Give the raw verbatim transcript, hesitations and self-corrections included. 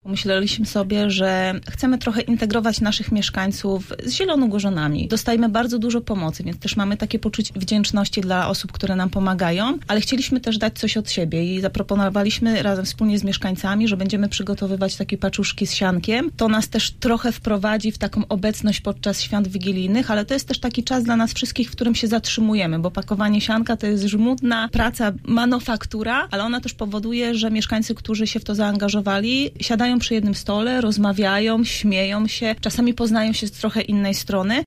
Myśleliśmy sobie, że chcemy trochę integrować naszych mieszkańców z Zielonogórzanami. Dostajemy bardzo dużo pomocy, więc też mamy takie poczucie wdzięczności dla osób, które nam pomagają, ale chcieliśmy też dać coś od siebie i zaproponowaliśmy razem wspólnie z mieszkańcami, że będziemy przygotowywać takie paczuszki z siankiem. To nas też trochę wprowadzi w taką obecność podczas świąt wigilijnych, ale to jest też taki czas dla nas wszystkich, w którym się zatrzymujemy, bo pakowanie sianka to jest żmudna praca, manufaktura, ale ona też powoduje, że mieszkańcy, którzy się w to zaangażowali, siadają przy jednym stole, rozmawiają, śmieją się, czasami poznają się z trochę innej strony